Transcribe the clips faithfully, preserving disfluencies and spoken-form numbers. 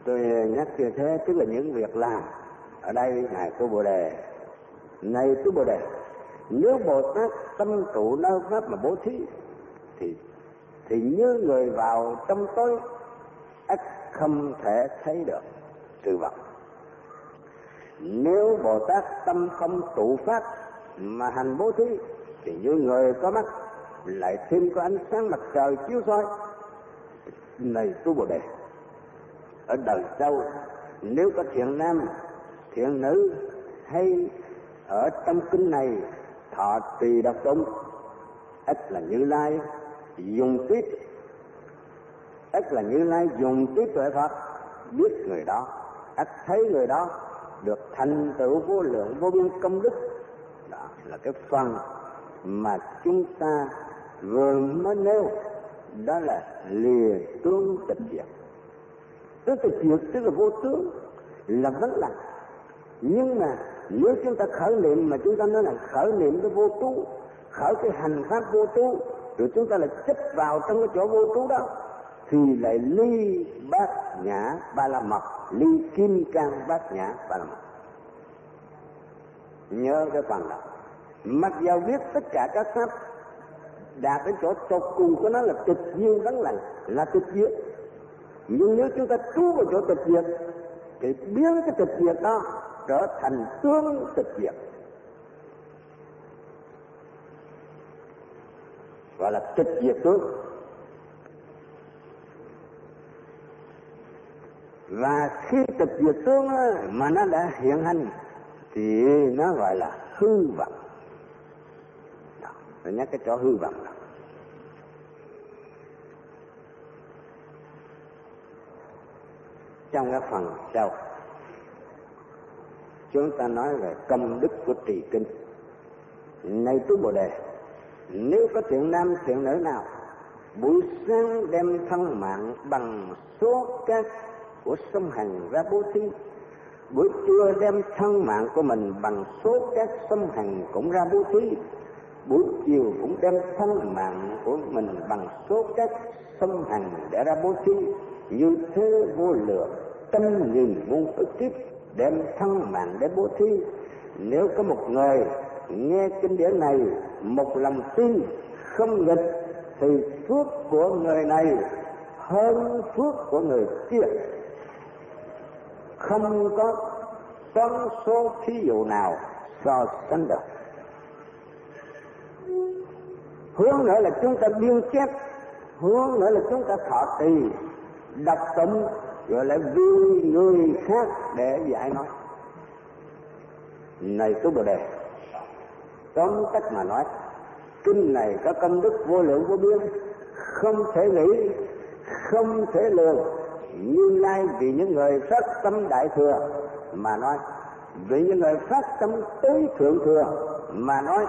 Tôi nhắc như thế tức là những việc làm. Ở đây ngài Tu Bồ Đề, này Tu Bồ Đề, nếu Bồ Tát tâm trụ nơi pháp mà bố thí thì thì như người vào trong tối ắt không thể thấy được sự vật. Nếu Bồ Tát tâm không trụ pháp mà hành bố thí thì như người có mắt lại thêm có ánh sáng mặt trời chiếu soi. Này Tu Bồ Đề, ở đời sau nếu có thiện nam thiện nữ hay ở trong kinh này thọ trì độc tụng, ắt là Như Lai dùng trí ắt là Như Lai dùng trí tuệ Phật biết người đó, ắt thấy người đó được thành tựu vô lượng vô biên công đức. Đó là cái phần mà chúng ta vừa mới nêu, đó là lìa tướng tịch diệt. Tướng tịch diệt tức là vô tướng, là vắng lặng. Nhưng mà nếu chúng ta khởi niệm mà chúng ta nói là khởi niệm cái vô trú, khởi cái hành pháp vô trú, rồi chúng ta lại chấp vào trong cái chỗ vô trú đó, thì lại ly bát nhã ba la mật, ly kim cang bát nhã ba la mật. Nhớ cái phần đó. Mặc dầu biết tất cả các pháp đạt đến chỗ tột cùng của nó là tịch nhiên vắng lặng, là tịch diệt, nhưng nếu chúng ta trú vào chỗ tịch diệt thì biến cái tịch diệt đó trở thành tướng tịch diệt, gọi là tịch diệt tướng. Và khi tịch diệt tướng mà nó đã hiện hành thì nó gọi là hư vọng. Tôi nhắc cái chỗ hư vọng đó. Trong cái phần sau chúng ta nói về công đức của trì kinh. Này Tu Bồ Đề, nếu có thiện nam thiện nữ nào buổi sáng đem thân mạng bằng số cát của sông Hằng ra bố thí, buổi trưa đem thân mạng của mình bằng số cát sông Hằng cũng ra bố thí, buổi chiều cũng đem thân mạng của mình bằng số cát sông Hằng để ra bố thí, như thế vô lượng trăm nghìn muôn ức kiếp đem thân mạng để bố thí. Nếu có một người nghe kinh điển này một lòng tin không nghịch thì phước của người này hơn phước của người kia, không có toán số thí dụ nào so sánh được. Hướng nữa là chúng ta biên chép, hướng nữa là chúng ta thọ trì đọc tụng, rồi lại vì người khác để giải nói. Này Tu Bồ Đề, tóm tắt mà nói, kinh này có công đức vô lượng vô biên, không thể nghĩ, không thể lường. Như Lai vì những người phát tâm đại thừa mà nói, vì những người phát tâm tối thượng thừa mà nói.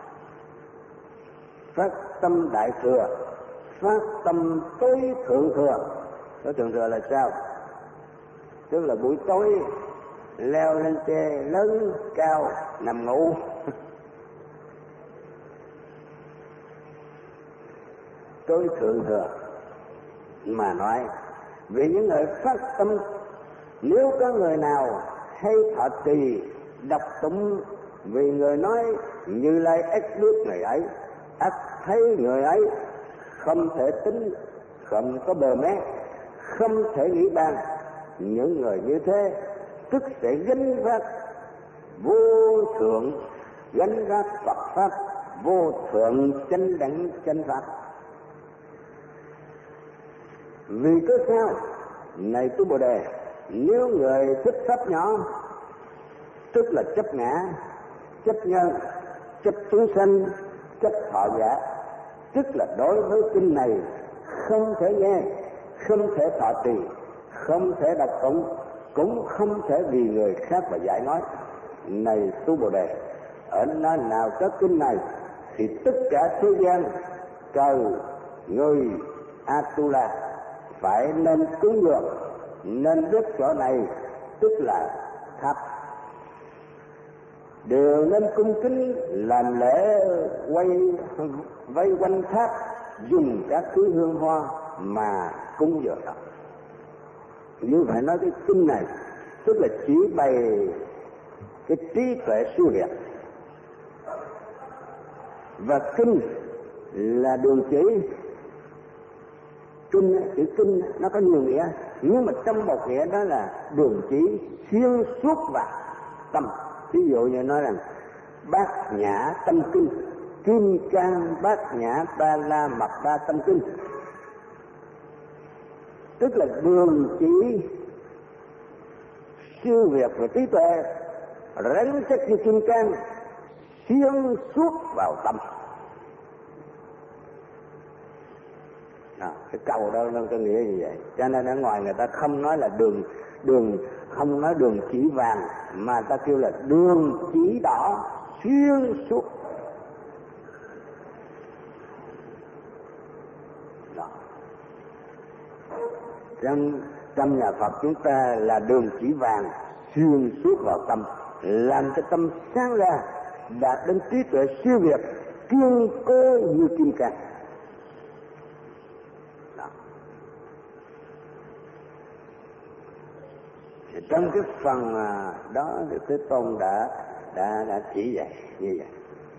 Phát tâm đại thừa, phát tâm tối thượng thừa. Tối thượng thừa là sao? Tức là buổi tối leo lên xe lớn cao nằm ngủ. Tối thượng thừa mà nói, vì những người phát tâm, nếu có người nào hay thọ trì đọc tụng vì người nói Như Lai ắt biết người ấy, ắt thấy người ấy, không thể tính, không có bờ mé, không thể nghĩ bàn. Những người như thế tức sẽ gánh vác vô thượng, gánh vác Phật pháp vô thượng chánh đẳng chánh pháp. Vì cớ sao? Này Tu Bồ Đề, nếu người thích pháp nhỏ, tức là chấp ngã, chấp nhân, chấp chúng sanh, chấp thọ giả, tức là đối với kinh này không thể nghe, không thể thọ trì, không thể đọc tụng, cũng không thể vì người khác mà giải nói. Này Tu Bồ Đề, ở nơi nào có kinh này thì tất cả thế gian, trời, người, Atula phải nên cúng dường, nên biết chỗ này tức là tháp, đều nên cung kính làm lễ quay vây quanh tháp, dùng các thứ hương hoa mà cúng dường đó. Như vậy nói cái kinh này tức là chỉ bày cái trí tuệ siêu việt, và kinh là đường chỉ. Kinh, chữ kinh nó có nhiều nghĩa, nhưng mà trong một nghĩa đó là đường chỉ xuyên suốt vào tâm. Ví dụ như nói rằng Bát Nhã Tâm Kinh, Kim Cang Bát Nhã Ba La Mật Đa Tâm Kinh, tức là đường chỉ siêu việt và trí tuệ rắn chắc như kim cang xuyên suốt vào tâm. À, cái câu đó nó có nghĩa như vậy. Cho nên ở ngoài người ta không nói là đường đường không nói đường chỉ vàng, mà ta kêu là đường chỉ đỏ xuyên suốt. Đó. Trong trong nhà Phật chúng ta là đường chỉ vàng xuyên suốt vào tâm, làm cho tâm sáng ra, đạt đến trí tuệ siêu việt, kiên cố như kim cang. Trong cái phần đó thì Thế Tôn đã đã đã chỉ dạy như vậy.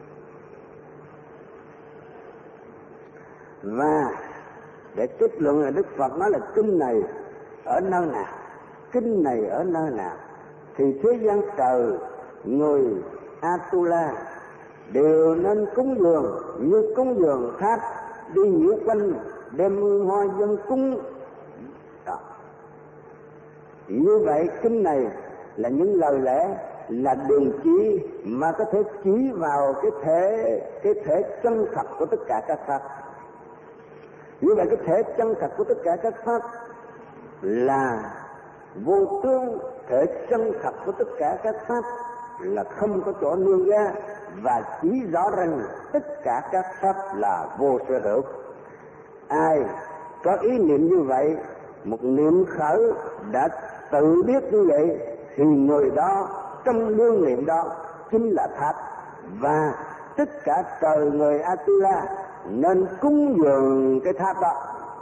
Và để kết luận là Đức Phật nói là kinh này ở nơi nào, kinh này ở nơi nào, thì thế gian trời, người Atula đều nên cúng dường như cúng dường tháp, đi nhiễu quanh đem hương hoa dân cúng. Đó. Như vậy kinh này là những lời lẽ, là đường chỉ mà có thể chỉ vào cái thể cái thể chân thật của tất cả các pháp. Như vậy cái thể chân thật của tất cả các pháp là vô tướng, thể chân thật của tất cả các pháp là không có chỗ nương ra, và chỉ rõ rằng tất cả các pháp là vô sở hữu. Ai có ý niệm như vậy, một niệm khởi đã tự biết như vậy, thì người đó trong lương niệm đó chính là tháp, và tất cả trời người Atula nên cúng dường cái tháp đó.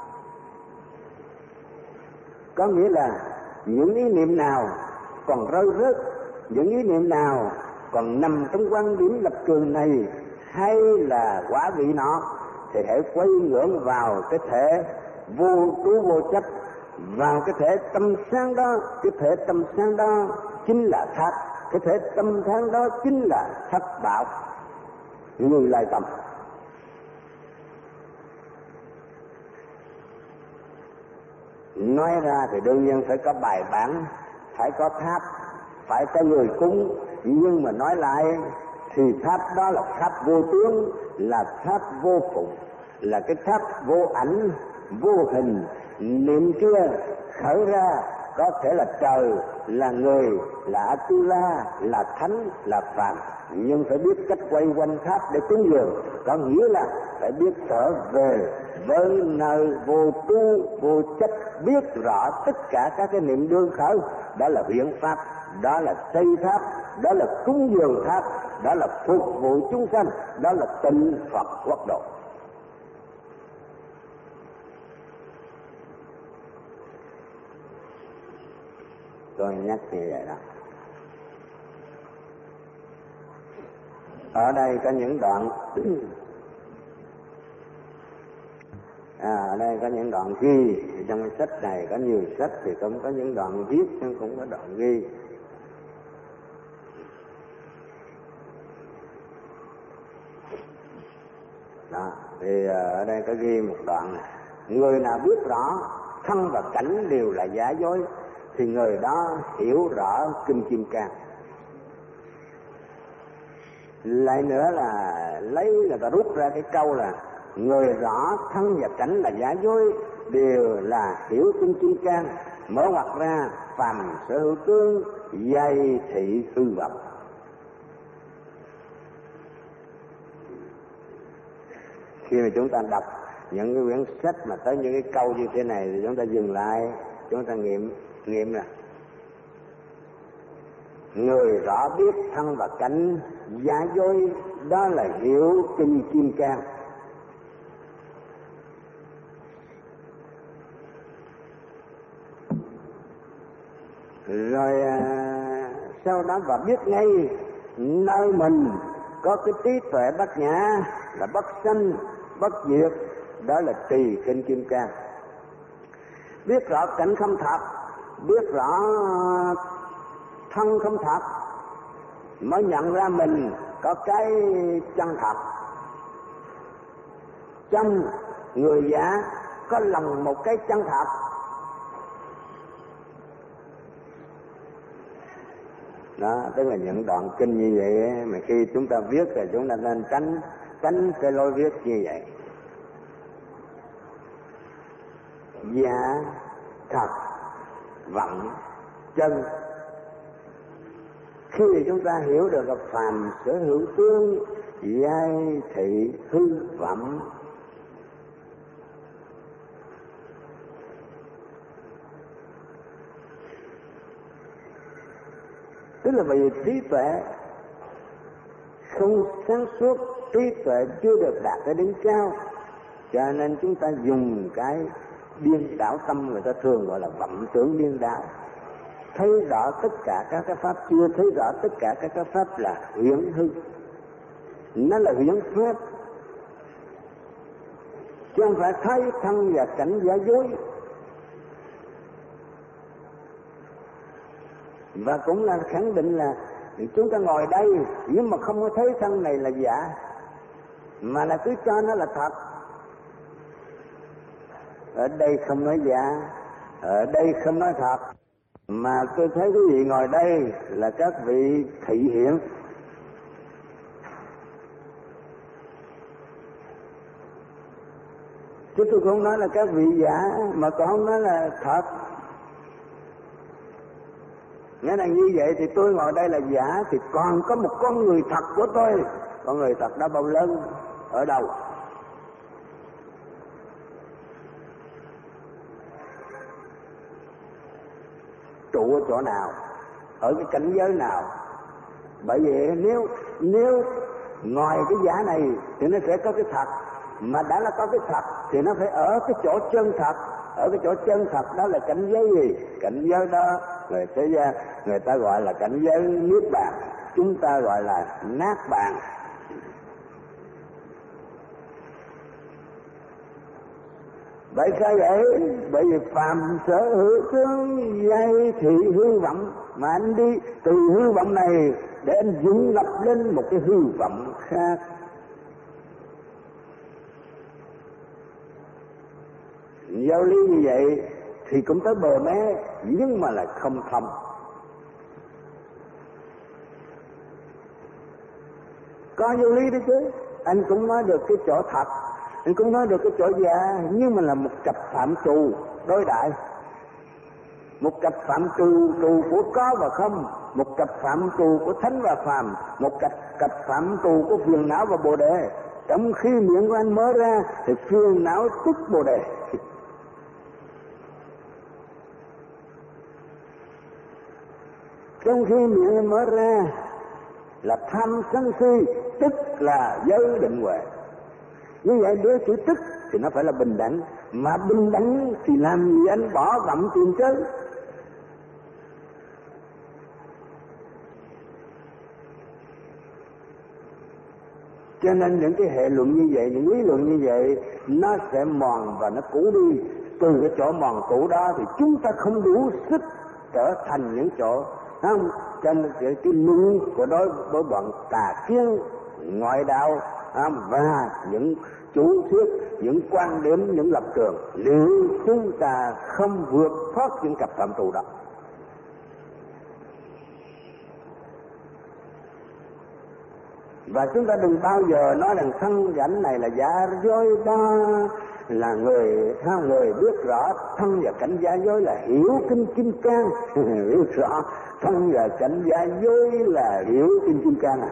Có nghĩa là những ý niệm nào còn rơi rớt, những ý niệm nào còn nằm trong quan điểm lập trường này hay là quả vị nọ, thì hãy quay ngưỡng vào cái thể vô trú vô chấp, vào cái thể tâm sáng đó. Cái thể tâm sáng đó chính là tháp, cái thể tâm sáng đó chính là thất bảo, người lai tâm. Nói ra thì đương nhiên phải có bài bản, phải có tháp, phải có người cúng, nhưng mà nói lại thì tháp đó là tháp vô tướng, là tháp vô phụng, là cái tháp vô ảnh, vô hình. Niệm kia khởi ra có thể là trời, là người, là Atula, là thánh, là phàm, nhưng phải biết cách quay quanh tháp để cúng dường. Có nghĩa là phải biết trở về với nơi vô tu vô chấp, biết rõ tất cả các cái niệm đương khởi. Đó là viễn pháp, đó là xây tháp, đó là cúng dường tháp, đó là phục vụ chúng sanh, đó là tịnh Phật quốc độ. Tôi nhắc như vậy đó. Ở đây có những đoạn à, ở đây có những đoạn ghi. Trong cái sách này có nhiều sách thì cũng có những đoạn viết, nhưng cũng có đoạn ghi. Đó, thì ở đây có ghi một đoạn này: người nào biết rõ thân và cảnh đều là giả dối, thì người đó hiểu rõ kinh Kim Cang. Lại nữa là lấy là ta rút ra cái câu là người rõ thân và cảnh là giả dối đều là hiểu kinh Kim Cang, mở ngoặt ra phàm sở hữu tướng, dây thị hư vọng. Khi mà chúng ta đọc những cái quyển sách mà tới những cái câu như thế này thì chúng ta dừng lại, chúng ta nghiệm nghiệm là người rõ biết thân và cảnh giả dối, đó là hiểu kinh Kim Cang. rồi à, sau đó và biết ngay nơi mình có cái trí tuệ bát nhã là bất sanh bất diệt, đó là tỳ kinh kim cang. Biết rõ cảnh không thật, biết rõ thân không thật, mới nhận ra mình có cái chân thật. Trong người giả có lòng một cái chân thật. Đó, tức là những đoạn kinh như vậy mà khi chúng ta viết thì chúng ta nên tránh tránh cái lối viết như vậy. Giả, thật, vọng, chân. Khi chúng ta hiểu được là phàm sở hữu tướng, giai thị hư vọng, tức là vì trí tuệ không sáng suốt, trí tuệ chưa được đạt tới đỉnh cao, cho nên chúng ta dùng cái điên đảo tâm, người ta thường gọi là vọng tưởng điên đảo. Thấy rõ tất cả các cái pháp, chưa thấy rõ tất cả các cái pháp là huyễn hư, nó là huyễn pháp, chứ không phải thấy thân và cảnh giả dối. Và cũng là khẳng định là chúng ta ngồi đây nhưng mà không có thấy thân này là giả, mà là cứ cho nó là thật. Ở đây không nói giả, ở đây không nói thật, mà tôi thấy quý vị ngồi đây là các vị thị hiện. Chứ tôi không nói là các vị giả, mà tôi không nói là thật. Nghĩa là như vậy thì tôi ngồi đây là giả, thì còn có một con người thật của tôi. Con người thật đó bao lớn, ở đâu? Trụ ở chỗ nào? Ở cái cảnh giới nào? Bởi vì nếu nếu ngoài cái giả này thì nó sẽ có cái thật, mà đã là có cái thật thì nó phải ở cái chỗ chân thật. Ở cái chỗ chân thật đó là cảnh giới gì? Cảnh giới đó người thế gian người ta gọi là cảnh giới niết bàn, chúng ta gọi là nát bàn. Bởi sao vậy? Bởi vì phàm sở hữu tướng giai thị hư vọng, mà anh đi từ hư vọng này để anh dựng lập lên một cái hư vọng khác. Giáo lý như vậy thì cũng tới bờ mé, nhưng mà là không thông. Có giáo lý đấy chứ, anh cũng nói được cái chỗ thật, anh cũng nói được cái chỗ giả, nhưng mà là một cặp phạm trù đối đại. Một cặp phạm trù trù của có và không, một cặp phạm trù của thánh và phàm, một cặp cặp phạm trù của phiền não và bồ đề. Trong khi miệng của anh mở ra thì phiền não tức bồ đề. Trong khi miệng anh mở ra là tham sân si, tức là giới định huệ. Như vậy đứa chữ tức thì nó phải là bình đẳng, mà bình đẳng thì làm gì anh bỏ vọng tìm chứ? Cho nên những cái hệ luận như vậy, những lý luận như vậy, nó sẽ mòn và nó cũ đi. Từ cái chỗ mòn cũ đó thì chúng ta không đủ sức trở thành những chỗ, không? Cho nên cái, cái luận của đối với bọn tà kiến ngoại đạo, không? Và những chủ thuyết, những quan điểm, những lập trường, nếu chúng ta không vượt thoát những cặp phạm trù đó, và chúng ta đừng bao giờ nói rằng thân cảnh này là giả dối, đó là người theo người biết rõ thân và cảnh giả dối là hiểu kinh kim cang. Hiểu rõ thân và cảnh giả dối là hiểu kinh kim cang à.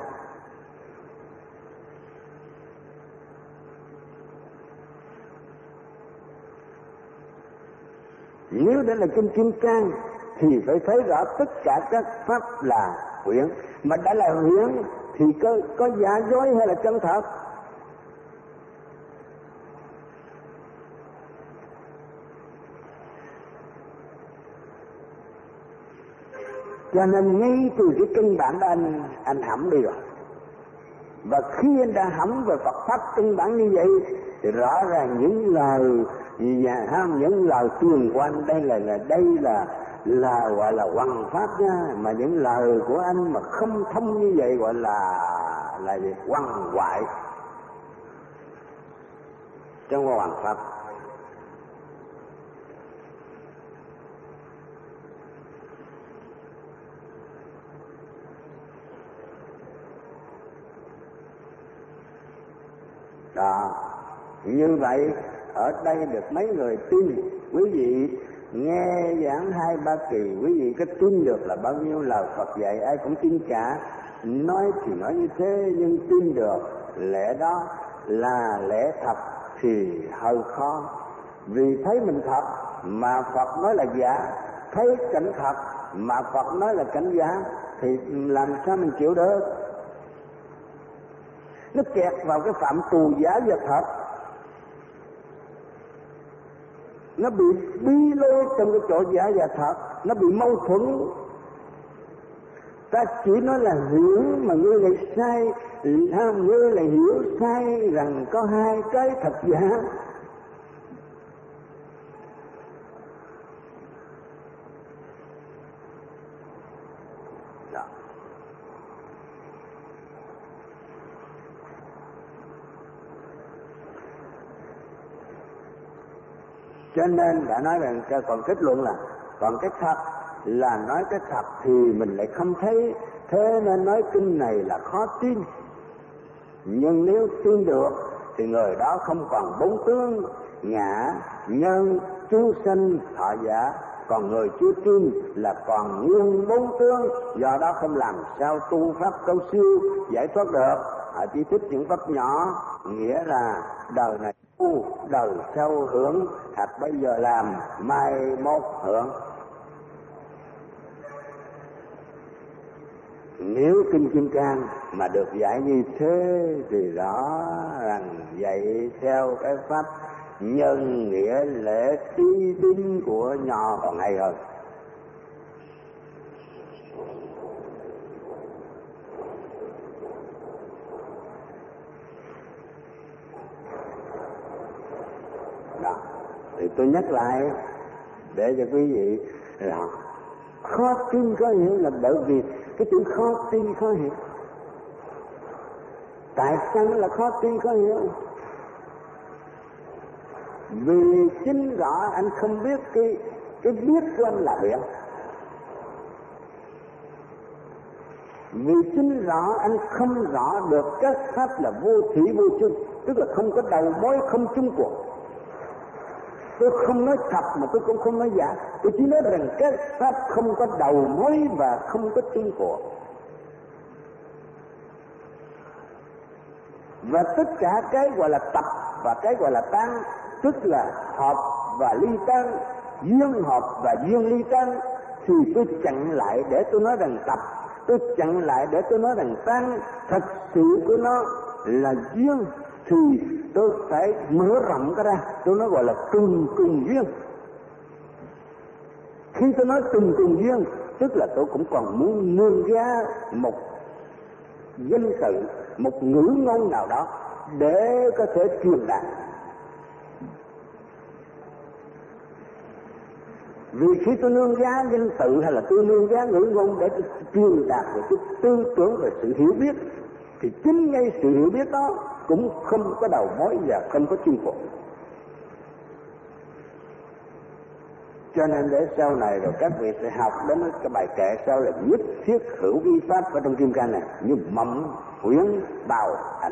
Nếu đó là kinh kim cang thì phải thấy rõ tất cả các pháp là huyễn, mà đã là huyễn thì có, có giả dối hay là chân thật? Cho nên ngay từ cái kinh bản đó anh anh hỏng đi rồi. Và khi anh đã hỏng về Phật pháp căn bản như vậy thì rõ ràng những lời nhà ham những lời truyền của anh đây là, là đây là là gọi là hoằng pháp nha, mà những lời của anh mà không thông như vậy gọi là là gì? Hoằng hoại trong hoằng pháp. Đó, như vậy ở đây được mấy người tin. Quý vị nghe giảng hai ba kỳ, quý vị có tin được là bao nhiêu lời Phật dạy ai cũng tin cả. Nói thì nói như thế nhưng tin được lẽ đó là lẽ thật thì hơi khó. Vì thấy mình thật mà Phật nói là giả, thấy cảnh thật mà Phật nói là cảnh giả thì làm sao mình chịu được? Nó kẹt vào cái phạm trù giả và thật, nó bị bí lối trong cái chỗ giả và thật, nó bị mâu thuẫn. Ta chỉ nói là hiểu mà ngươi lại sai, ngươi lại hiểu sai rằng có hai cái thật giả. Đó. Cho nên đã nói rằng còn kết luận là còn cái thật là nói cái thật thì mình lại không thấy, thế nên nói kinh này là khó tin. Nhưng nếu tin được thì người đó không còn bốn tướng ngã nhân chúng sanh thọ giả, còn người chưa tin là còn nguyên bốn tướng, do đó không làm sao tu pháp cao siêu giải thoát được. Họ chỉ thích những pháp nhỏ, nghĩa là đời này tu, đời sau hưởng, hoặc bây giờ làm mai mốt hưởng. Nếu Kinh Kim Cang mà được dạy như thế thì rõ rằng dạy theo cái pháp nhân nghĩa lễ tí tín của nho còn hay hơn. Đó, thì tôi nhắc lại để cho quý vị là khó tin có hiểu là bởi vì cái chữ khó tin khó hiểu. Tại sao nó là khó tin khó hiểu? Vì chính rõ anh không biết cái cái biết của anh là biển. Vì chính rõ anh không rõ được các pháp là vô thủy vô chung, tức là không có đầu mối, không chung cuộc. Tôi không nói thật mà tôi cũng không nói giả, tôi chỉ nói rằng các pháp không có đầu mối và không có chung cuộc. Và tất cả cái gọi là tập và cái gọi là tan, tức là hợp và ly tan, duyên hợp và duyên ly tan, thì tôi chặn lại để tôi nói rằng tập, tôi chặn lại để tôi nói rằng tan. Thật sự của nó là duyên thì tôi phải mở rộng cái ra, tôi nói gọi là từng cùng duyên. Khi tôi nói từng cùng duyên, tức là tôi cũng còn muốn nương ra một danh tự, một ngữ ngôn nào đó để có thể truyền đạt. Vì khi tôi nương giá danh tự hay là tôi nương giá ngữ ngôn để truyền đạt về cái tư tưởng về sự hiểu biết, thì chính ngay sự hiểu biết đó cũng không có đầu mối và không có chung cuộc. Cho nên để sau này rồi các vị sẽ học đến cái bài kệ sau là nhất thiết hữu vi pháp ở trong Kim Cang này như mộng huyễn bào ảnh.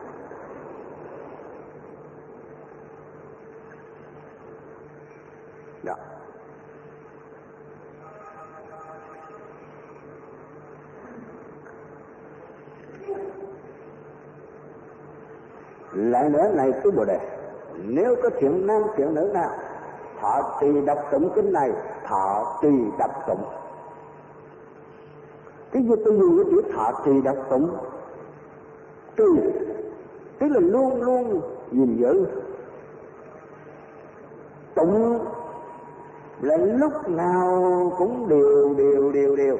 Đó. Lại nữa này tứ Bồ Đề, nếu có thiện nam thiện nữ nào thọ trì đọc tụng kinh này, thọ trì đọc tụng. Cái gì tôi dùng cái chữ thọ trì đọc tụng, trì tức là luôn luôn gìn giữ, tụng là lúc nào cũng đều đều đều đều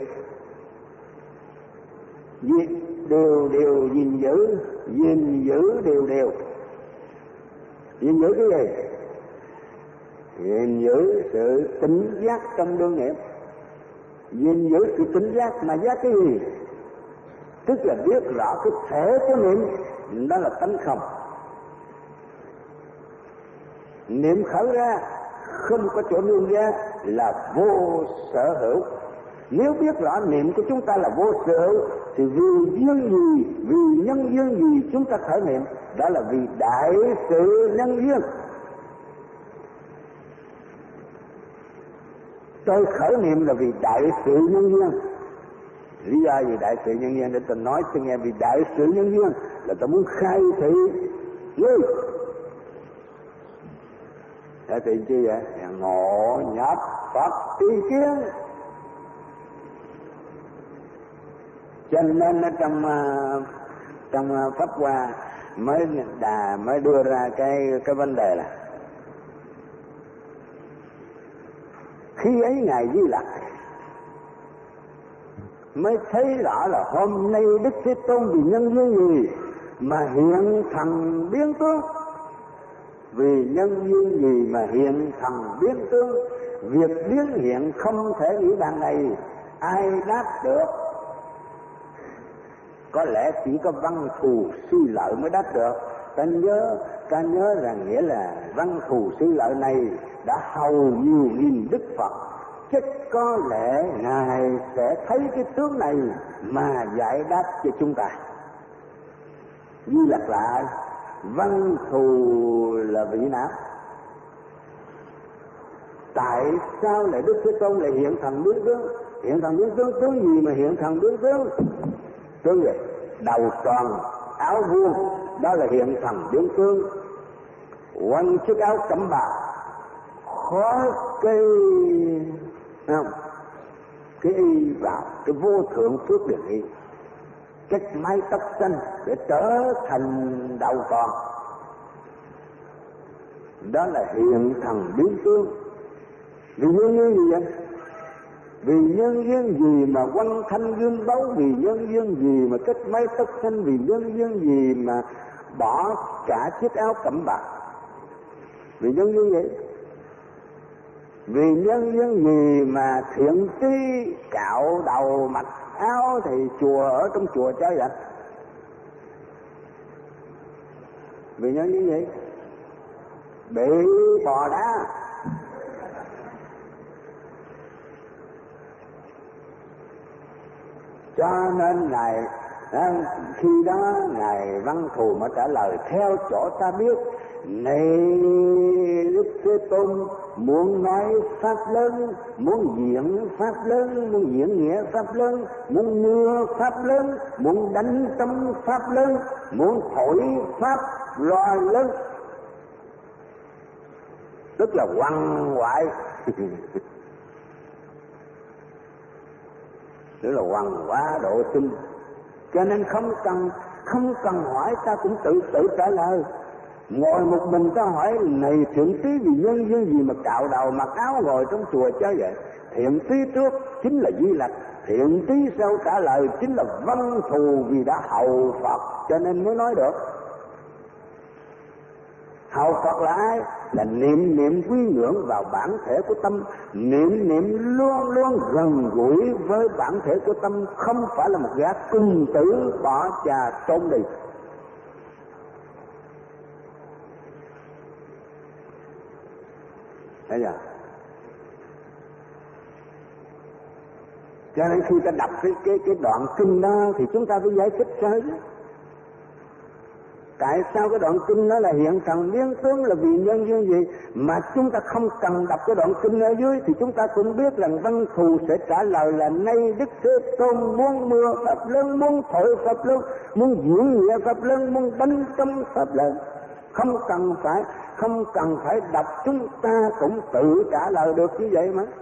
đều đều gìn giữ, gìn giữ đều đều. Gìn giữ cái gì? Gìn giữ sự tỉnh giác trong đương niệm. Gìn giữ sự tỉnh giác mà giác cái gì? Tức là biết rõ cái thể của niệm, đó là tánh không. Niệm khởi ra không có chỗ nương ra là vô sở hữu. Nếu biết rõ niệm của chúng ta là vô sở hữu thì vì duyên gì, vì nhân duyên gì chúng ta khởi niệm? Đó là vì đại sự nhân duyên. Tôi khởi niệm là vì đại sự nhân duyên. Lý do vì đại sự nhân duyên để tôi nói cho nghe, vì đại sự nhân duyên là tôi muốn khai thị ngươi. Khai thị chi vậy? Ngộ nhập Phật tri kiến. Cho nên ở trong trong Pháp Hoa mới đà mới đưa ra cái cái vấn đề là khi ấy Ngài Di Lặc mới thấy rõ là hôm nay Đức Thế Tôn vì nhân duyên gì mà hiện thần biến tướng. Vì nhân duyên gì mà hiện thần biến tướng? Việc biến hiện không thể nghĩ bàn này ai đáp được. Có lẽ chỉ có văn thù sư lợi mới đáp được. Ta nhớ, ta nhớ rằng nghĩa là văn thù sư lợi này đã hầu nhiều nghìn Đức Phật. Chắc có lẽ Ngài sẽ thấy cái tướng này mà giải đáp cho chúng ta. Di Lặc lại, văn thù là vị nào? Tại sao lại Đức Thế Tôn lại hiện thần biến tướng? Hiện thần biến tướng tướng gì mà hiện thần biến tướng? Tướng gì? Đầu tròn, áo vuông, đó là hiện thần biến tướng. Quanh chiếc áo cẩm bào, khó cây không? Cái y vào cái vô thượng phước điển y, cách mái tóc xanh để trở thành đầu tròn, đó là hiện thần biến tướng. Vì nhân duyên gì vậy? Vì nhân duyên gì mà quanh thanh gương báu? Vì nhân duyên gì mà cách mái tóc xanh? Vì nhân duyên gì mà bỏ cả chiếc áo cẩm bào? Vì nhân duyên gì? Vì nhân duyên gì mà thiện trí cạo đầu mặc áo thì chùa ở trong chùa chơi vậy? Vì nhân duyên gì? Bị bò đá. Cho nên Ngài khi đó Ngài Văn Thù mới trả lời theo chỗ ta biết. Này Đức Thế Tôn muốn nói pháp lớn, muốn diễn pháp lớn, muốn diễn nghĩa pháp lớn, muốn mưa pháp lớn, muốn đánh trống pháp lớn, muốn thổi pháp loa lớn, tức là quằn quại. Tức là quằn quá độ sinh. Cho nên không cần không cần hỏi, ta cũng tự tự trả lời. Ngồi một mình ta hỏi này thiện trí vì nhân duyên gì mà cạo đầu mặc áo ngồi trong chùa chơi vậy? Thiện trí trước chính là Di Lặc, thiện trí sau trả lời chính là Văn Thù vì đã hầu Phật cho nên mới nói được. Hầu Phật là ai? Là niệm niệm quy ngưỡng vào bản thể của tâm, niệm niệm luôn luôn gần gũi với bản thể của tâm, không phải là một gã cung tử bỏ trà trốn đi. Thấy chưa? Cho nên khi ta đọc cái cái cái đoạn kinh đó thì chúng ta phải giải thích sao chứ? Tại sao cái đoạn kinh đó là hiện thần biến tướng là vì nhân duyên gì mà chúng ta không cần đọc cái đoạn kinh ở dưới thì chúng ta cũng biết rằng Văn Thù sẽ trả lời là nay Đức Thế Tôn muốn mưa pháp lớn, muốn thổi pháp lớn, muốn diễn nghĩa pháp lớn, muốn đánh trống pháp lớn. Không cần phải không cần phải đọc, chúng ta cũng tự trả lời được như vậy mà.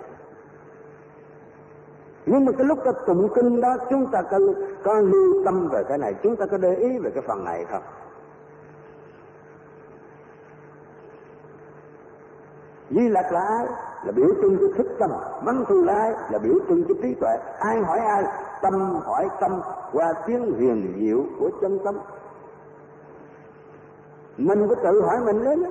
Nhưng mà cái lúc ta tụng kinh đó chúng ta có, có lưu tâm về cái này, chúng ta có để ý về cái phần này không? Di Lặc là ai? là biểu trưng cho thức tâm, văn thù lai là biểu trưng cho trí tuệ. Ai hỏi ai, tâm hỏi tâm qua tiếng huyền diệu của chân tâm. Mình có tự hỏi mình đấy.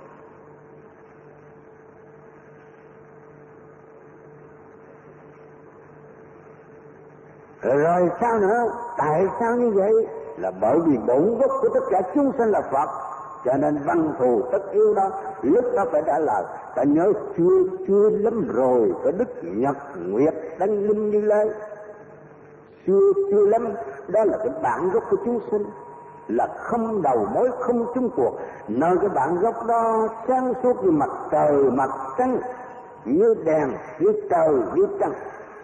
Rồi sao nữa? Tại sao như vậy? Là bởi vì bổn gốc của tất cả chúng sanh là Phật, cho nên văn thù tất yếu đó. Lúc đó phải trả lời. Ta nhớ chưa chưa lắm rồi, có Đức Nhật Nguyệt Đăng Linh Như Lai. Chưa chưa lắm, đó là cái bản gốc của chúng sinh, là không đầu mối không chung cuộc. Nơi cái bản gốc đó sáng suốt như mặt trời mặt trăng, như đèn như trời như trăng.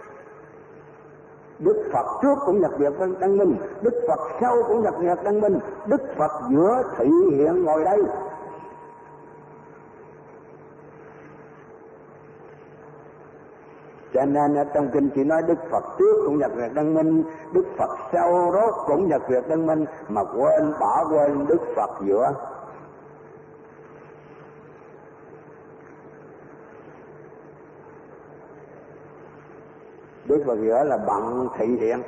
Đức Phật trước cũng nhập Nguyệt Đăng Minh, Đức Phật sau cũng nhập Nguyệt Đăng Minh, Đức Phật giữa thị hiện ngồi đây. Cho nên ở trong kinh chỉ nói Đức Phật trước cũng nhập Nguyệt Đăng Minh, Đức Phật sau rốt cũng nhập Nguyệt Đăng Minh, mà quên bỏ quên Đức Phật giữa. Đức Phật giữa là bận thị hiện.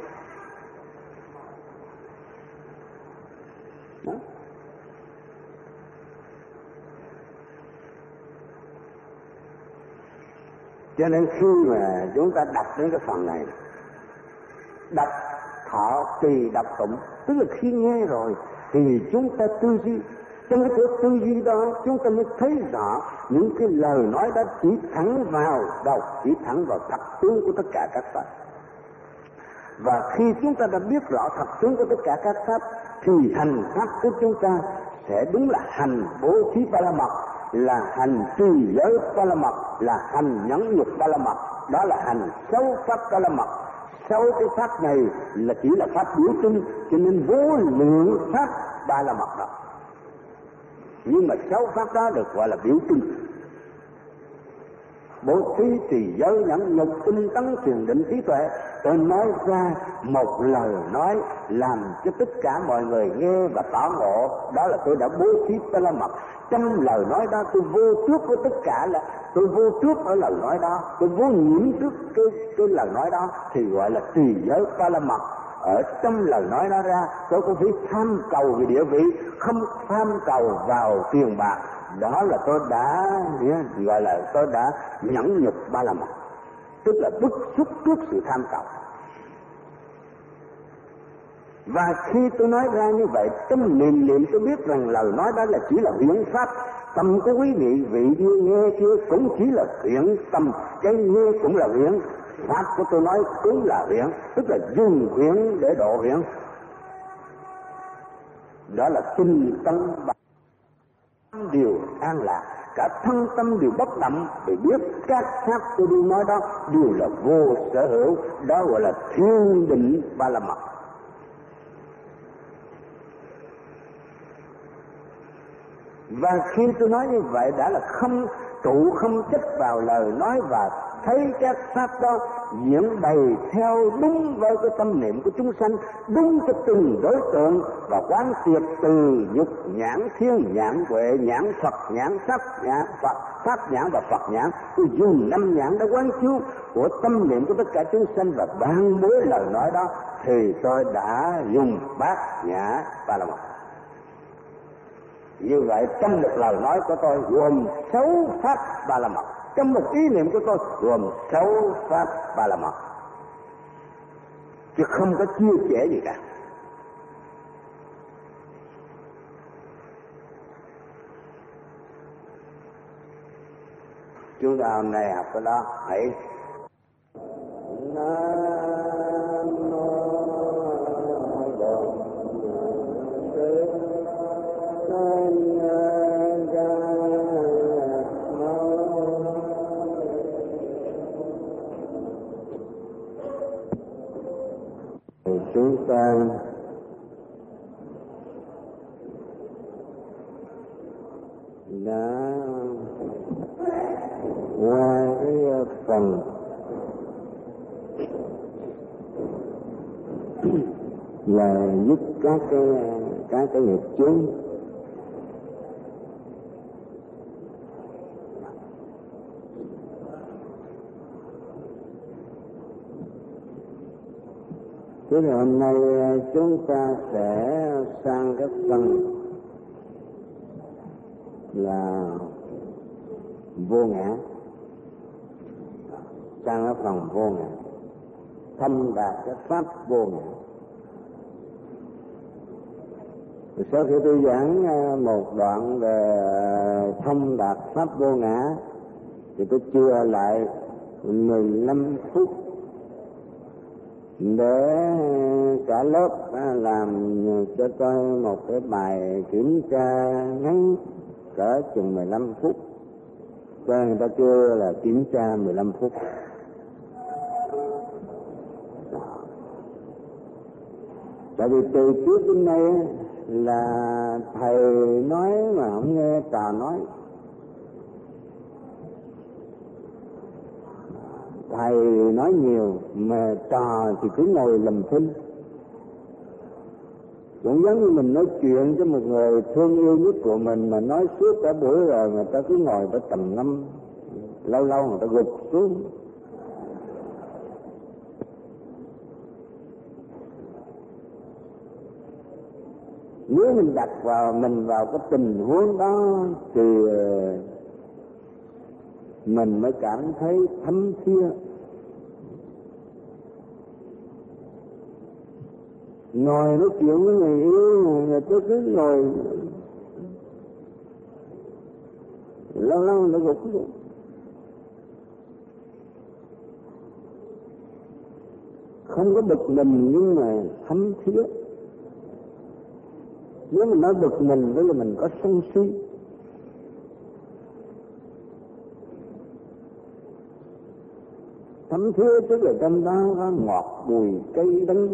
Đó. Cho nên khi mà chúng ta đọc đến cái phần này, đọc thọ trì đọc tụng, tức là khi nghe rồi thì chúng ta tư duy. Trong cái chỗ tư duy đó chúng ta mới thấy rõ những cái lời nói đó chỉ thẳng vào đầu, chỉ thẳng vào thật tướng của tất cả các pháp. Và khi chúng ta đã biết rõ thật tướng của tất cả các pháp thì hành pháp của chúng ta sẽ đúng là hành bố thí ba la mật, là hành trì giới ba la mật, là hành nhẫn nhục ba la mật. Đó là hành sáu pháp ba la mật. Sáu cái pháp này là chỉ là pháp biểu trưng, cho nên vô lượng pháp ba la mật đó. Nhưng mà sáu pháp đó được gọi là biểu trưng. Bố thí trì giới nhẫn nhục tinh tấn thiền định trí tuệ. Tôi nói ra một lời nói làm cho tất cả mọi người nghe và tỏ ngộ, đó là tôi đã bố thí ba la mật. Trong lời nói đó tôi vô trước với tất cả, là tôi vô trước ở lời nói đó, tôi vô nhiễm trước cái, cái lời nói đó, thì gọi là trì giới ba la mật. Ở trong lời nói đó ra, tôi không phải tham cầu về địa vị, không tham cầu vào tiền bạc. Đó là tôi đã gọi là tôi đã nhẫn nhục ba la mật, tức là bức xúc trước sự tham cầu. Và khi tôi nói ra như vậy, trong niệm niệm tôi biết rằng lời nói đó là chỉ là huyễn pháp. Tâm của quý vị vị như nghe kia cũng chỉ là huyễn tâm, cái nghe cũng là huyễn. Pháp của tôi nói cũng là huyễn, tức là dùng huyễn để độ huyễn. Đó là tinh tấn ba điều an lạc, cả thân tâm đều bất động, để biết các pháp tôi đi nói đó đều là vô sở hữu. Đó gọi là thiên định ba la mật. Và khi tôi nói như vậy đã là không trụ không chấp vào lời nói, và thấy các pháp đó diễn bày theo đúng với cái tâm niệm của chúng sanh, đúng cho từng đối tượng, và quán triệt từ nhục nhãn, thiên nhãn, huệ nhãn, Phật nhãn, pháp nhãn, Phật pháp nhãn và Phật nhãn. Tôi dùng năm nhãn đã quán chiếu của tâm niệm của tất cả chúng sanh và ban bố lời nói đó, thì tôi đã dùng bát nhã ba la mật. Như vậy trong một lời nói của tôi gồm sáu pháp ba la mật, trong một ý niệm của tôi gồm sáu pháp ba la mật, chứ không có chia sẻ gì cả. Chúng ta hôm nay học cái đó hãy chúng ta đã qua cái phần là giúp các cái các cái nghiệp chướng. Thế thì hôm nay chúng ta sẽ sang cái phần là vô ngã, sang cái phần vô ngã, thâm đạt cái pháp vô ngã. Sau khi tôi giảng một đoạn về thông đạt pháp vô ngã thì tôi chừa lại mười lăm phút để cả lớp làm cho tôi một cái bài kiểm tra ngắn cỡ chừng mười lăm phút. Cho người ta kêu là kiểm tra mười lăm phút. Tại vì từ trước đến nay là thầy nói mà không nghe trò nói. Thầy nói nhiều mà trò thì cứ ngồi lầm thinh. Cũng giống như mình nói chuyện cho một người thương yêu nhất của mình mà nói suốt cả buổi rồi người ta cứ ngồi tới tầm năm, lâu lâu người ta gục xuống. Nếu mình đặt vào mình vào cái tình huống đó thì mình mới cảm thấy thấm thía. Ngồi nói chuyện với người yêu người ta cứ ngồi lâu lâu nó gục xuống. Không có bực mình nhưng mà thấm thía. Nếu mình nói bực mình tức là mình có sân si. Thấm thía tức là trong đó có ngọt bùi cây đắng.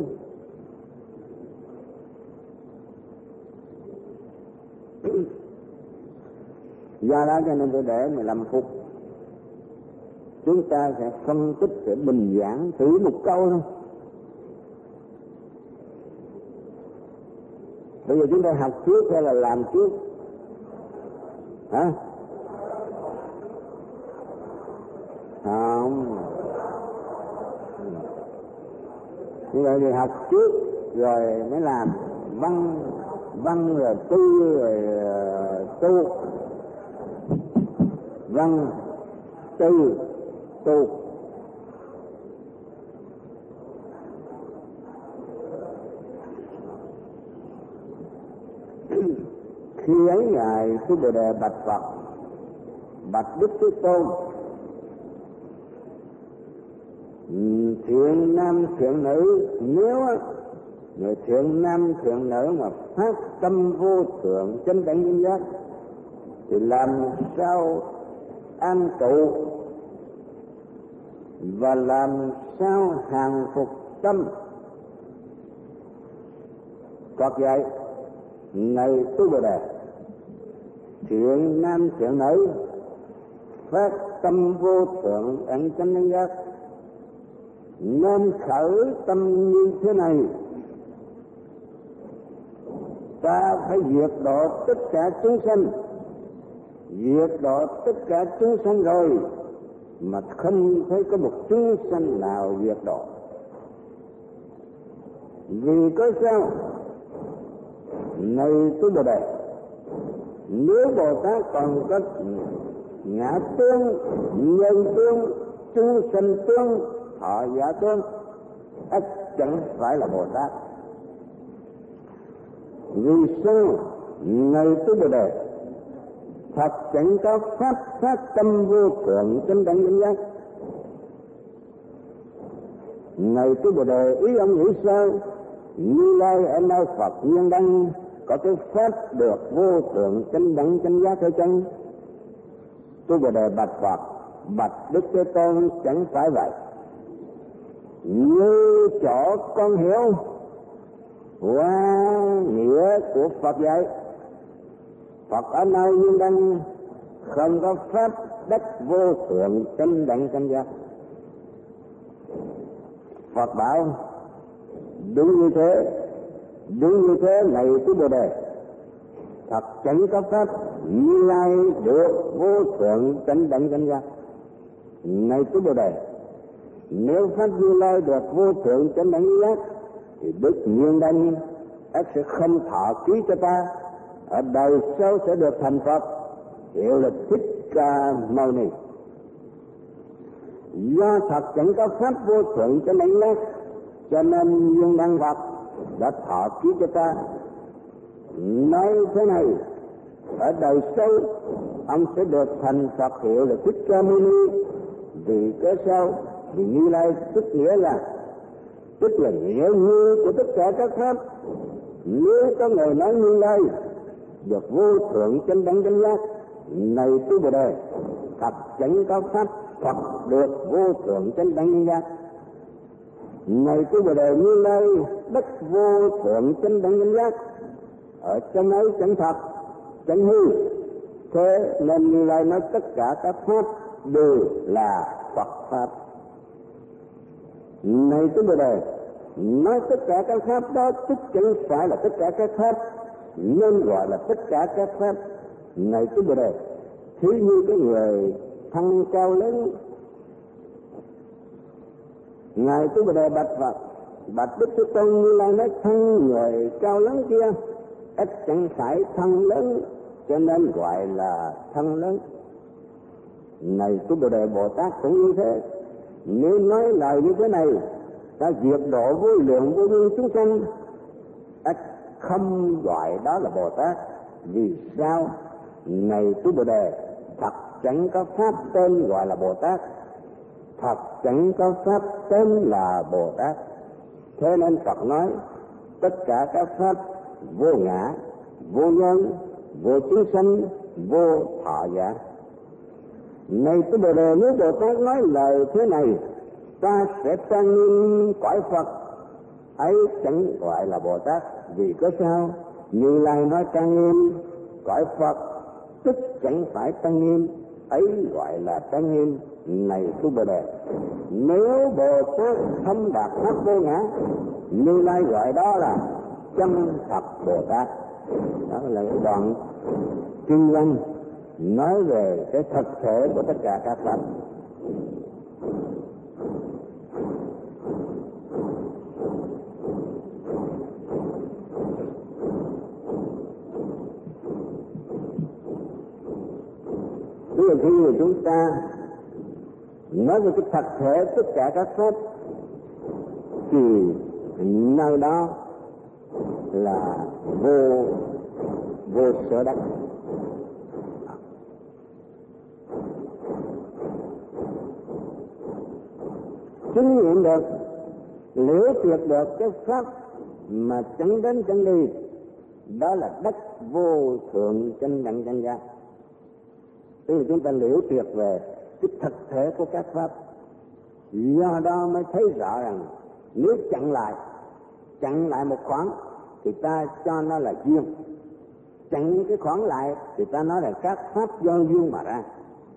Do đó cho nên tôi để mười lăm phút. Chúng ta sẽ phân tích, sẽ bình giảng thử một câu thôi. Bây giờ chúng ta học trước hay là làm trước? Hả? Không. Như vậy thì học trước rồi mới làm. Văn, văn rồi tư rồi uh, tu. Văn, tư, tu. Khi ấy ngài Sư Bồ Đề bạch Phật, bạch Đức Thế Tôn: thiện nam thiện nữ, nếu người thiện nam thiện nữ mà phát tâm vô thượng chánh đẳng chánh giác thì làm sao an trụ và làm sao hàng phục tâm? Phật dạy: này Sư Bồ Đề, thiện nam thiện nữ phát tâm vô thượng ẩn chánh đẳng giác nên khởi tâm như thế này: ta phải diệt độ tất cả chúng sanh, diệt độ tất cả chúng sanh rồi mà không thấy có một chúng sanh nào diệt độ. Vì có sao? Này Sư Bồ Đề, nếu Bồ Tát còn có ngã tướng, nhân tướng, chúng sanh tướng, họ giả tướng, ắt chẳng phải là Bồ Tát. Vì sao? Này Sư Bồ Đề, thật chẳng có pháp phát tâm vô thượng chánh đẳng chánh giác. Này Sư Bồ Đề, ý ông nghĩ sao? Như Lai ở nơi Phật nhân đăng có cái pháp được vô thượng chánh đẳng chánh giác hay chăng? Sư Bồ Đề bạch Phật, bạch Đức Thế Tôn: chẳng phải vậy. Như chỗ con hiểu qua nghĩa của Phật dạy, Phật ở nơi nhân đăng không có pháp đắc vô thượng chánh đẳng chánh giác. Phật bảo: đúng như thế, đúng như thế này Sư Bồ Đề, thật chẳng có pháp Như Lai được vô thượng chánh đẳng chánh giác. Này Sư Bồ Đề, nếu pháp Như Lai được vô thượng chánh đẳng giác thì đức nhiên đanh ắt sẽ không thọ ký cho ta, ở đời sau sẽ được thành Phật, hiệu là Thích Ca Mâu Ni. Do thật chẳng có pháp vô thượng cho nên lết, cho nên nhiên đăng Phật đã thọ ký cho ta. Nói thế này, ở đời sau ông sẽ được thành Phật, hiệu là Thích Ca Mâu Ni. Vì cớ sao? Vì Như Lai tức nghĩa là tức là nghĩa như của tất cả các pháp. Nếu có người nói Như Lai được vô thượng chánh đẳng chánh giác, này Tu Bồ Đề, thật chẳng có pháp Phật được vô thượng chánh đẳng chánh giác. Này Tu Bồ Đề, Như Lai đất vô thượng chánh đẳng chánh giác, ở trong ấy chẳng thật chẳng hư. Thế nên Như Lai nói tất cả các pháp đều là Phật pháp. Này Tu Bồ Đề, nói tất cả các pháp đó tức chẳng phải là tất cả các pháp, nên gọi là tất cả các pháp. Này Tu Bồ Đề, thí như cái người thân cao lớn, ngài Tu Bồ Đề bạch Phật, bạch Đức Thế Tôn, Như Lai nói thân người cao lớn kia ít chẳng phải thân lớn, cho nên gọi là thân lớn. Này Tu Bồ Đề Bồ Tát cũng như thế. Nếu nói lời như thế này, ta diệt độ vô lượng vô biên chúng sanh, ít không gọi đó là Bồ Tát. Vì sao? Này Tu Bồ Đề, thật chẳng có pháp tên gọi là Bồ Tát, thật chẳng có pháp tên là Bồ Tát. Thế nên Phật nói tất cả các pháp vô ngã, vô nhân, vô chúng sanh, vô thọ giả. Này Tu Bồ Đề, nếu Bồ Tát nói lời thế này, ta sẽ trang nghiêm cõi Phật, ấy chẳng gọi là Bồ Tát. Vì có sao? Như Lai nói trang nghiêm cõi Phật, tức chẳng phải trang nghiêm, ấy gọi là trang nghiêm. Này Tu Bồ Đề, nếu Bồ Tát thông đạt pháp vô ngã, Như Lai gọi đó là chân thật Bồ Tát. Đó là cái đoạn kinh văn nói về cái thực thể của tất cả các pháp. Bây giờ khi mà chúng ta nói về cái thực thể tất cả các pháp, thì nơi đó là vô vô sở đắc. Chứng nghiệm được, liễu tuyệt được cái pháp mà chẳng đến chẳng đi, đó là đắc vô thượng chánh đẳng chánh giác. Tức là chúng ta liễu tuyệt về cái thực thể của các pháp. Do đó mới thấy rõ rằng nếu chặn lại chặn lại một khoảng thì ta cho nó là duyên, chặn cái khoảng lại thì ta nói là các pháp do duyên mà ra.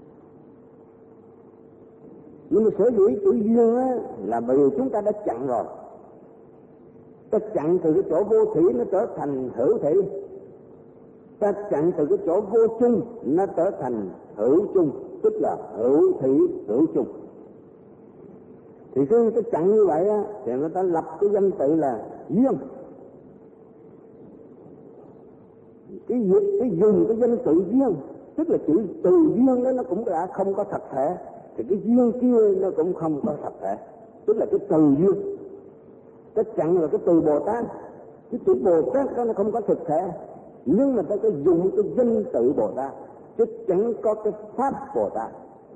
Nhưng mà sở dĩ chữ duyên á là bởi vì chúng ta đã chặn rồi. Ta chặn từ cái chỗ vô thủy nó trở thành hữu thủy, ta chặn từ cái chỗ vô chung nó trở thành hữu chung, tức là hữu thủy hữu chung. Thì khi ta chặn như vậy á, thì người ta lập cái danh tự là duyên. Cái việc cái dùng cái danh tự duyên, tức là chữ từ duyên đó nó cũng đã không có thật thể, thì cái duyên kia nó cũng không có thật thể, tức là cái từ duyên. Ta chặn là cái từ Bồ Tát, cái chữ Bồ Tát đó nó không có thực thể, nhưng mà ta có dùng cái danh tự Bồ Tát, chứ chẳng có cái pháp Bồ Tát.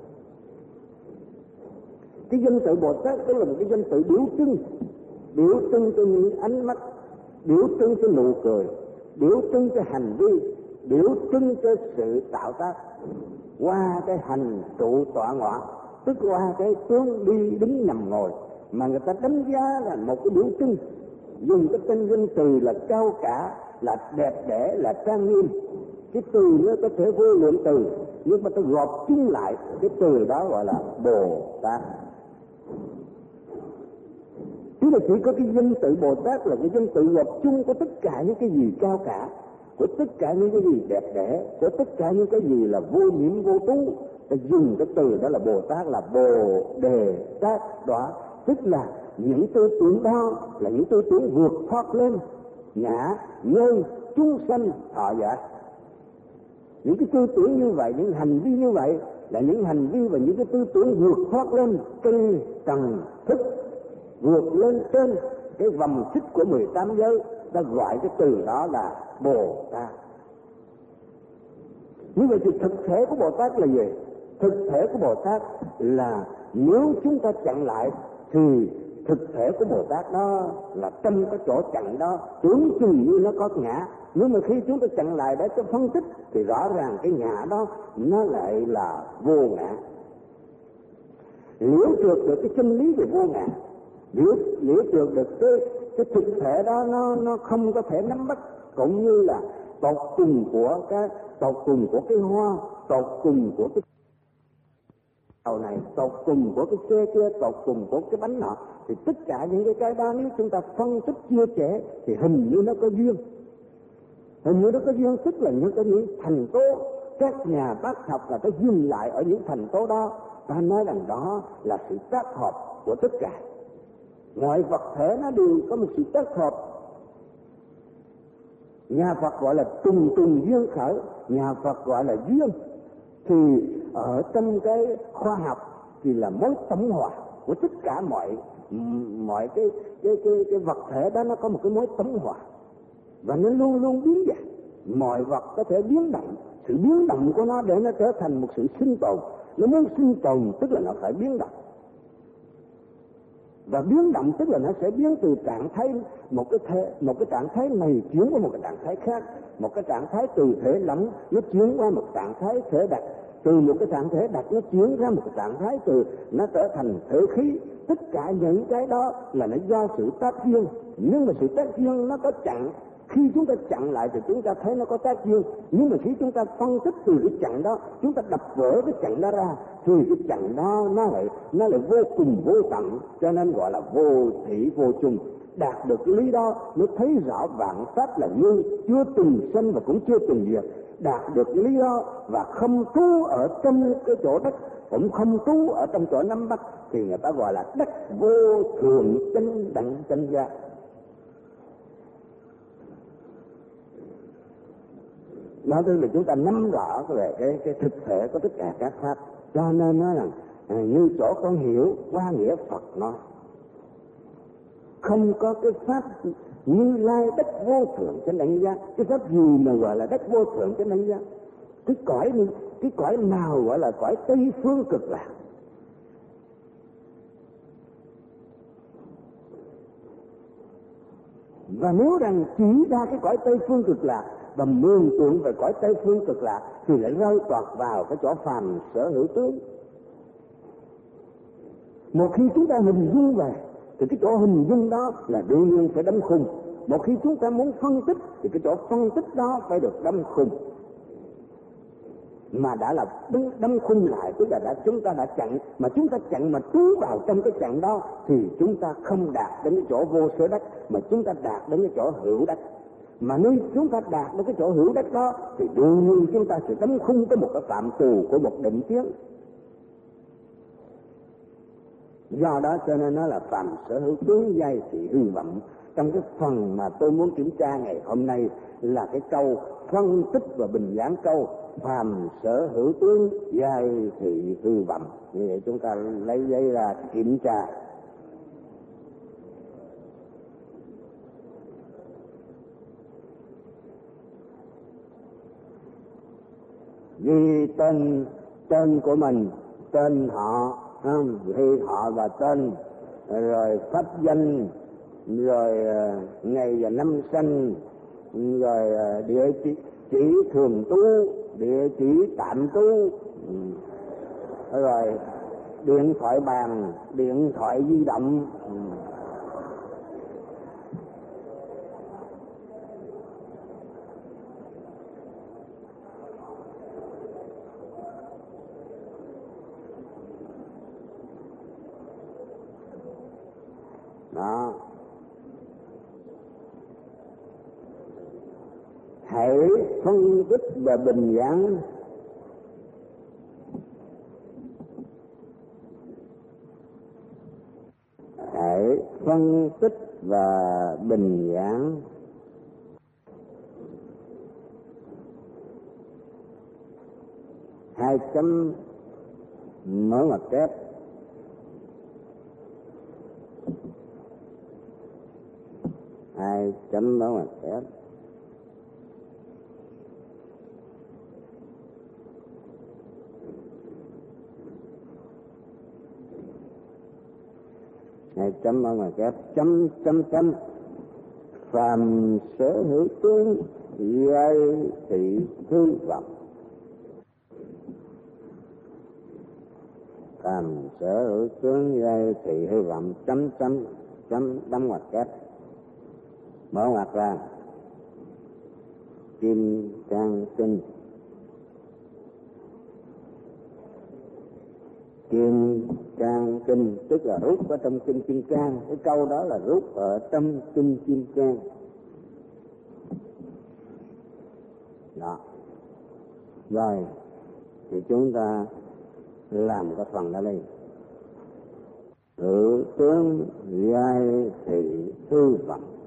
Cái danh tự Bồ Tát đó là một cái danh tự biểu trưng, biểu trưng cho những ánh mắt, biểu trưng cho nụ cười, biểu trưng cho hành vi, biểu trưng cho sự tạo tác qua cái hành trụ tọa ngọa, tức qua cái tướng đi đứng nằm ngồi mà người ta đánh giá là một cái biểu trưng, dùng cái tên danh từ là cao cả, là đẹp đẽ, là trang nghiêm. Cái từ nó có thể vô lượng từ, nhưng mà ta gộp chung lại cái từ đó gọi là Bồ Tát. Chứ là chỉ có cái danh tự Bồ Tát là cái danh tự gộp chung của tất cả những cái gì cao cả, của tất cả những cái gì đẹp đẽ, của tất cả những cái gì là vô nhiễm vô tú. Ta dùng cái từ đó là Bồ Tát, là Bồ Đề Tát Đọa, tức là những tư tưởng đó là những tư tưởng vượt thoát lên ngã nhân chúng sanh thọ giả. Những cái tư tưởng như vậy, những hành vi như vậy là những hành vi và những cái tư tưởng vượt thoát lên trên tầng thức, vượt lên trên cái vòng xích của mười tám giới. Ta gọi cái từ đó là Bồ Tát. Như vậy thì thực thể của Bồ Tát là gì? Thực thể của Bồ Tát là nếu chúng ta chặn lại thì thực thể của Bồ Tát đó là trong cái chỗ chặn đó tưởng chừng như nó có ngã, nhưng mà khi chúng ta chặn lại để cho phân tích thì rõ ràng cái ngã đó nó lại là vô ngã. Liễu trượt được cái chân lý về vô ngã, liễu liễu trượt được cái cái thực thể đó nó nó không có thể nắm bắt, cũng như là tột cùng của cái tột cùng của cái hoa, tột cùng của cái đầu này, tột cùng của cái xe kia, tột cùng của cái bánh nọ, thì tất cả những cái cái đó nếu chúng ta phân tích chia sẻ thì hình như nó có duyên, hình như nó có duyên, tức là những cái những thành tố. Các nhà bác học là phải dừng lại ở những thành tố đó, ta nói rằng đó là sự tác hợp của tất cả mọi vật thể, nó đều có một sự tác hợp. Nhà Phật gọi là trùng trùng duyên khởi, nhà Phật gọi là duyên. Thì ở trong cái khoa học thì là mối tổng hòa của tất cả mọi mọi cái cái cái cái vật thể đó, nó có một cái mối tổng hòa và nó luôn luôn biến dạng. Mọi vật có thể biến động, sự biến động của nó để nó trở thành một sự sinh tồn. Nó muốn sinh tồn tức là nó phải biến động, và biến động tức là nó sẽ biến từ trạng thái một cái thể, một cái trạng thái này chuyển qua một cái trạng thái khác, một cái trạng thái từ thể lỏng nó chuyển qua một trạng thái thể đặc, từ một cái trạng thái đặc nó chuyển ra một cái trạng thái từ nó trở thành thể khí. Tất cả những cái đó là nó do sự tác duyên, nhưng mà sự tác duyên nó có chặn. Khi chúng ta chặn lại thì chúng ta thấy nó có tác duyên, nhưng mà khi chúng ta phân tích từ cái chặn đó, chúng ta đập vỡ cái chặn đó ra, thì cái chặn đó nó lại nó lại vô cùng vô tận, cho nên gọi là vô thủy vô chung. Đạt được cái lý đó mới thấy rõ vạn pháp là như, chưa từng sinh và cũng chưa từng diệt. Đạt được cái lý đó và không trú ở trong cái chỗ đất, cũng không trú ở trong chỗ nắm bắt, thì người ta gọi là đất vô thường chân đẳng chân giác. Đó tức là chúng ta nắm rõ về cái, cái thực thể của tất cả các pháp. Cho nên nói rằng à, như chỗ con hiểu qua nghĩa Phật nói, không có cái pháp Như Lai đất vô thượng trên đánh giác. Cái pháp gì mà gọi là đất vô thượng trên đánh giác? Cái cõi cái cõi nào gọi là cõi Tây Phương Cực Lạc? Và nếu rằng chỉ ra cái cõi Tây Phương Cực Lạc và mường tượng về cõi Tây Phương Cực Lạc thì lại rơi toạc vào cái chỗ phàm sở hữu tướng. Một khi chúng ta hình dung về thì cái chỗ hình dung đó là đương nhiên phải đâm khung. Một khi chúng ta muốn phân tích thì cái chỗ phân tích đó phải được đâm khung. Mà đã là đâm khung lại tức là đã chúng ta đã chặn, mà chúng ta chặn mà trú vào trong cái chặn đó thì chúng ta không đạt đến cái chỗ vô sở đắc, mà chúng ta đạt đến cái chỗ hữu đắc. Mà nếu chúng ta đạt đến cái chỗ hữu đắc đó thì đương nhiên chúng ta sẽ đâm khung tới một cái phạm trù của một định kiến. Do đó cho nên nó là phàm sở hữu tướng giai thị hư vọng. Trong cái phần mà tôi muốn kiểm tra ngày hôm nay là cái câu phân tích và bình giảng câu phàm sở hữu tướng giai thị hư vọng. Như vậy chúng ta lấy giấy ra kiểm tra. Ghi tên tên của mình, tên họ, không? Ghi họ và tên, rồi pháp danh, rồi ngày và năm sinh, rồi địa chỉ, chỉ thường trú, địa chỉ tạm trú, rồi điện thoại bàn, điện thoại di động. Đó. Hãy phân tích và bình giảng để phân tích và bình giảng hai chấm mở ngoặc kép hai chấm mở ngoặc kép hai chấm mở ngoặc kép chấm chấm chấm phàm sở hữu tướng gây thị hư vọng, phàm sở hữu tướng gây thị hư vọng chấm chấm chấm đóng ngoặc kép mở ngoặc ra Kim Cang Kinh. Kim Cang Kinh tức là rút ở trong kinh Kim Cang, cái câu đó là rút ở trong kinh Kim Cang. Đó. Rồi thì chúng ta làm cái phần đó đi. Hữu tướng giai thị hư vọng.